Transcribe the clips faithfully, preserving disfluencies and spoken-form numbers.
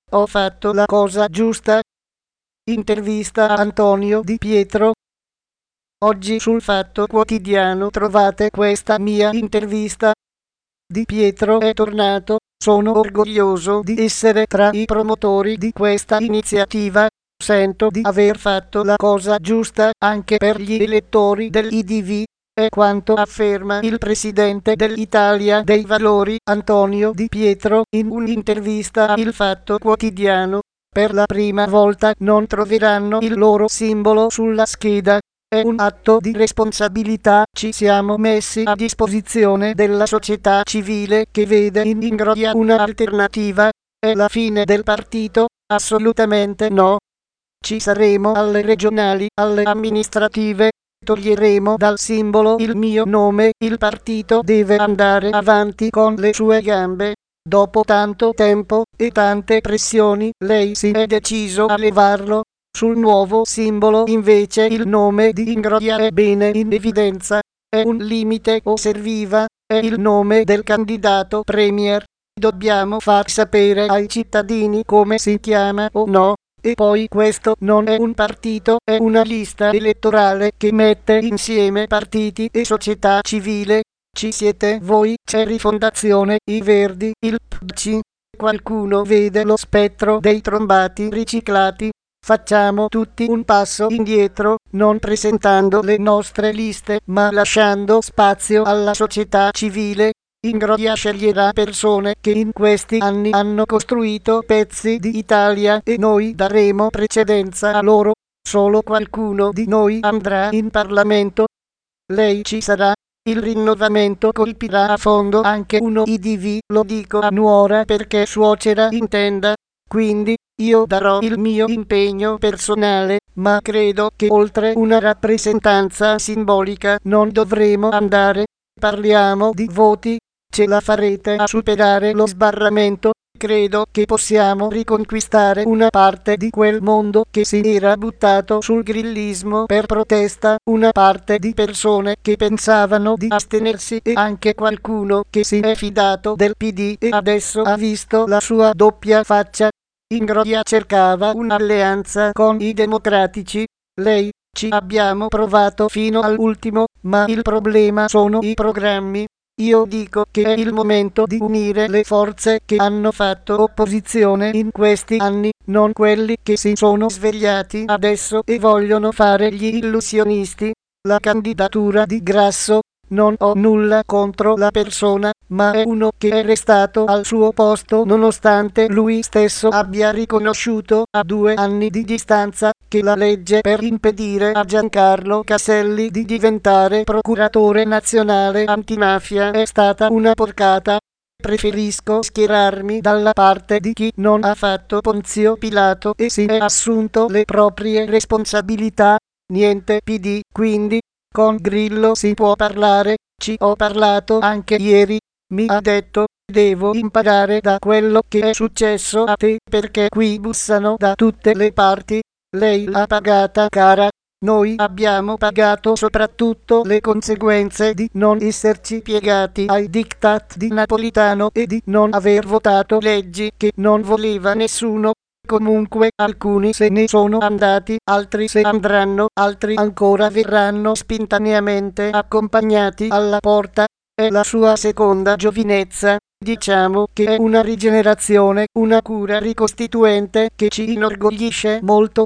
Ho fatto la cosa giusta. Intervista a Antonio Di Pietro. Oggi sul Fatto Quotidiano trovate questa mia intervista. Di Pietro è tornato. Sono orgoglioso di essere tra i promotori di questa iniziativa. Sento di aver fatto la cosa giusta anche per gli elettori dell'I D V. È quanto afferma il presidente dell'Italia dei Valori, Antonio Di Pietro, in un'intervista a Il Fatto Quotidiano. Per la prima volta non troveranno il loro simbolo sulla scheda. È un atto di responsabilità, ci siamo messi a disposizione della società civile che vede in Ingroia un'alternativa. È la fine del partito? Assolutamente no. Ci saremo alle regionali, alle amministrative. Toglieremo dal simbolo il mio nome, il partito deve andare avanti con le sue gambe. Dopo tanto tempo e tante pressioni, lei si è deciso a levarlo. Sul nuovo simbolo invece il nome di Ingroia è bene in evidenza. È un limite o serviva? È il nome del candidato premier. Dobbiamo far sapere ai cittadini come si chiama o no. E poi questo non è un partito, è una lista elettorale che mette insieme partiti e società civile. Ci siete voi, c'è Rifondazione, i Verdi, il P C. Qualcuno vede lo spettro dei trombati riciclati. Facciamo tutti un passo indietro, non presentando le nostre liste, ma lasciando spazio alla società civile. Ingroia sceglierà persone che in questi anni hanno costruito pezzi di Italia e noi daremo precedenza a loro. Solo qualcuno di noi andrà in Parlamento. Lei ci sarà. Il rinnovamento colpirà a fondo anche uno I D V, lo dico a nuora perché suocera intenda. Quindi, io darò il mio impegno personale, ma credo che oltre una rappresentanza simbolica non dovremo andare. Parliamo di voti. Ce la farete a superare lo sbarramento? Credo che possiamo riconquistare una parte di quel mondo che si era buttato sul grillismo per protesta, una parte di persone che pensavano di astenersi e anche qualcuno che si è fidato del P D e adesso ha visto la sua doppia faccia. Ingroia cercava un'alleanza con i democratici. Lei, ci abbiamo provato fino all'ultimo, ma il problema sono i programmi. Io dico che è il momento di unire le forze che hanno fatto opposizione in questi anni, non quelli che si sono svegliati adesso e vogliono fare gli illusionisti. La candidatura di Grasso, non ho nulla contro la persona, ma è uno che è restato al suo posto nonostante lui stesso abbia riconosciuto a due anni di distanza che la legge per impedire a Giancarlo Caselli di diventare procuratore nazionale antimafia è stata una porcata. Preferisco schierarmi dalla parte di chi non ha fatto Ponzio Pilato e si è assunto le proprie responsabilità. Niente P D, quindi. Con Grillo si può parlare, ci ho parlato anche ieri. Mi ha detto, devo imparare da quello che è successo a te perché qui bussano da tutte le parti. Lei l'ha pagata cara. Noi abbiamo pagato soprattutto le conseguenze di non esserci piegati ai diktat di Napolitano e di non aver votato leggi che non voleva nessuno. Comunque alcuni se ne sono andati, altri se andranno, altri ancora verranno spintaneamente accompagnati alla porta. È la sua seconda giovinezza. Diciamo che è una rigenerazione, una cura ricostituente che ci inorgoglisce molto.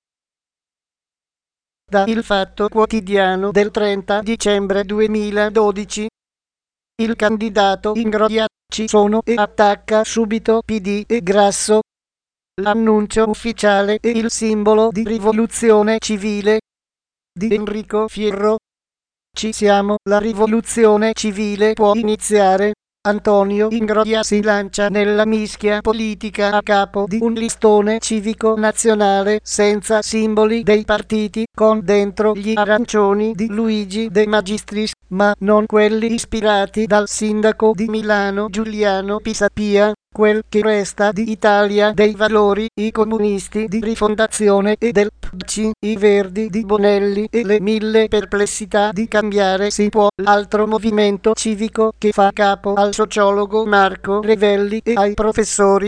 Da Il Fatto Quotidiano del trenta dicembre duemiladodici. Il candidato Ingroia, ci sono e attacca subito P D e Grasso. L'annuncio ufficiale e il simbolo di rivoluzione civile di Enrico Fierro. Ci siamo, la rivoluzione civile può iniziare. Antonio Ingroia si lancia nella mischia politica a capo di un listone civico nazionale senza simboli dei partiti, con dentro gli arancioni di Luigi De Magistris, ma non quelli ispirati dal sindaco di Milano Giuliano Pisapia. Quel che resta di Italia dei Valori, i comunisti di Rifondazione e del P C, i Verdi di Bonelli e le mille perplessità di Cambiare si può, l'altro movimento civico che fa capo al sociologo Marco Revelli e ai professori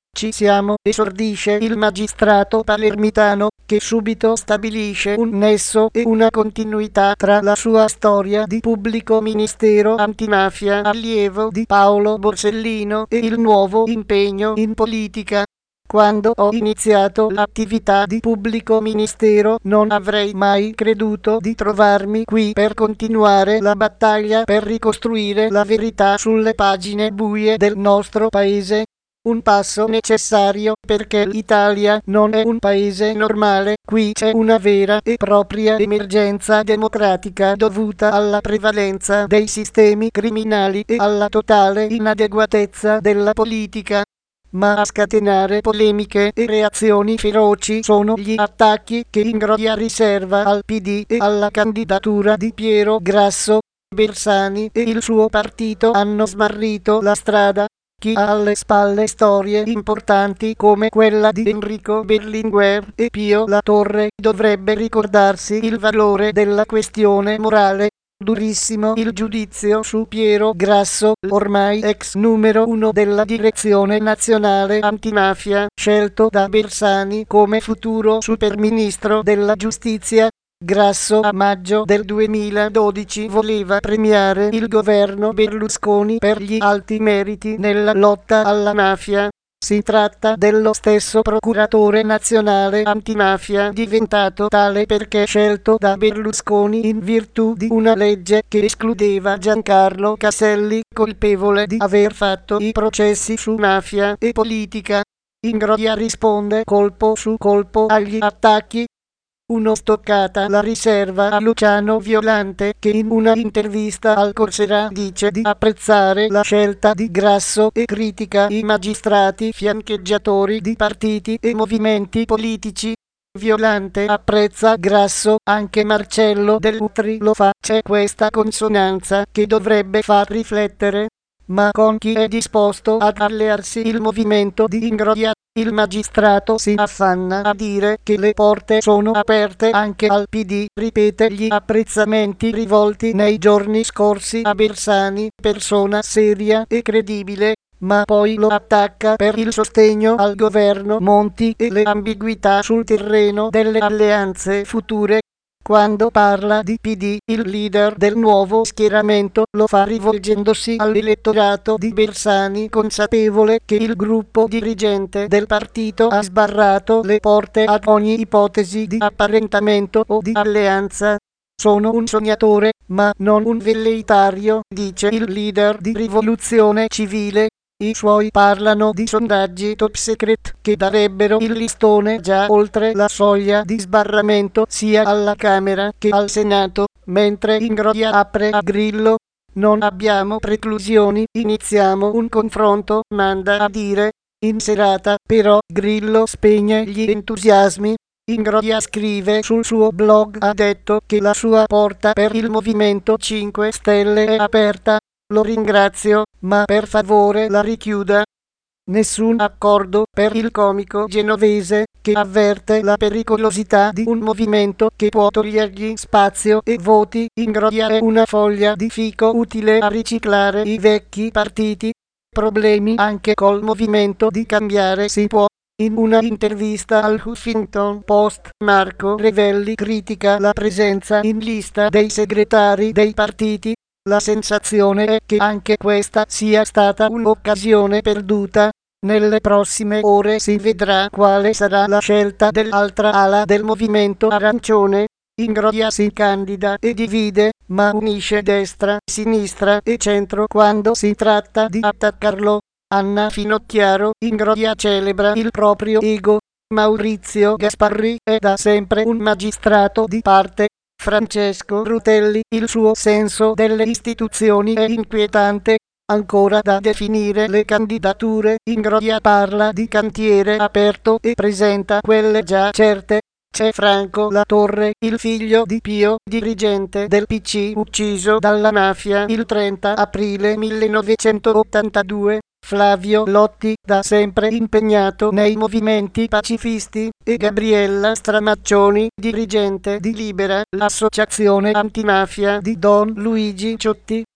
ci siamo, esordisce il magistrato palermitano, che subito stabilisce un nesso e una continuità tra la sua storia di pubblico ministero antimafia allievo di Paolo Borsellino e il nuovo impegno in politica. Quando ho iniziato l'attività di pubblico ministero non avrei mai creduto di trovarmi qui per continuare la battaglia per ricostruire la verità sulle pagine buie del nostro paese. Un passo necessario perché l'Italia non è un paese normale, qui c'è una vera e propria emergenza democratica dovuta alla prevalenza dei sistemi criminali e alla totale inadeguatezza della politica. Ma a scatenare polemiche e reazioni feroci sono gli attacchi che Ingroia riserva al P D e alla candidatura di Piero Grasso. Bersani e il suo partito hanno smarrito la strada. Chi ha alle spalle storie importanti come quella di Enrico Berlinguer e Pio La Torre dovrebbe ricordarsi il valore della questione morale. Durissimo il giudizio su Piero Grasso, ormai ex numero uno della Direzione Nazionale Antimafia, scelto da Bersani come futuro superministro della giustizia. Grasso a maggio del duemiladodici voleva premiare il governo Berlusconi per gli alti meriti nella lotta alla mafia. Si tratta dello stesso procuratore nazionale antimafia diventato tale perché scelto da Berlusconi in virtù di una legge che escludeva Giancarlo Caselli, colpevole di aver fatto i processi su mafia e politica. Ingroia risponde colpo su colpo agli attacchi. Uno stoccata la riserva a Luciano Violante, che in una intervista al Corsiera dice di apprezzare la scelta di Grasso e critica i magistrati fiancheggiatori di partiti e movimenti politici. Violante apprezza Grasso, anche Marcello Dell'Utri lo fa, c'è questa consonanza che dovrebbe far riflettere. Ma con chi è disposto ad allearsi il movimento di Ingroia? Il magistrato si affanna a dire che le porte sono aperte anche al P D, ripete gli apprezzamenti rivolti nei giorni scorsi a Bersani, persona seria e credibile, ma poi lo attacca per il sostegno al governo Monti e le ambiguità sul terreno delle alleanze future. Quando parla di P D, il leader del nuovo schieramento lo fa rivolgendosi all'elettorato di Bersani, consapevole che il gruppo dirigente del partito ha sbarrato le porte ad ogni ipotesi di apparentamento o di alleanza. Sono un sognatore, ma non un velleitario, dice il leader di Rivoluzione Civile. I suoi parlano di sondaggi top secret che darebbero il listone già oltre la soglia di sbarramento sia alla Camera che al Senato, mentre Ingroia apre a Grillo. Non abbiamo preclusioni, iniziamo un confronto, manda a dire. In serata, però, Grillo spegne gli entusiasmi. Ingroia scrive sul suo blog, ha detto che la sua porta per il Movimento cinque Stelle è aperta. Lo ringrazio, ma per favore la richiuda. Nessun accordo per il comico genovese, che avverte la pericolosità di un movimento che può togliergli spazio e voti. Ingroia è una foglia di fico utile a riciclare i vecchi partiti. Problemi anche col movimento di cambiare si può. In una intervista al Huffington Post, Marco Revelli critica la presenza in lista dei segretari dei partiti. La sensazione è che anche questa sia stata un'occasione perduta. Nelle prossime ore si vedrà quale sarà la scelta dell'altra ala del movimento arancione. Ingroia si candida e divide, ma unisce destra, sinistra e centro quando si tratta di attaccarlo. Anna Finocchiaro, Ingroia celebra il proprio ego. Maurizio Gasparri è da sempre un magistrato di parte. Francesco Rutelli, il suo senso delle istituzioni è inquietante. Ancora da definire le candidature. Ingroia parla di cantiere aperto e presenta quelle già certe. C'è Franco La Torre, il figlio di Pio, dirigente del P C, ucciso dalla mafia il trenta aprile millenovecentottantadue. Flavio Lotti, da sempre impegnato nei movimenti pacifisti, e Gabriella Stramaccioni, dirigente di Libera, l'associazione antimafia di Don Luigi Ciotti.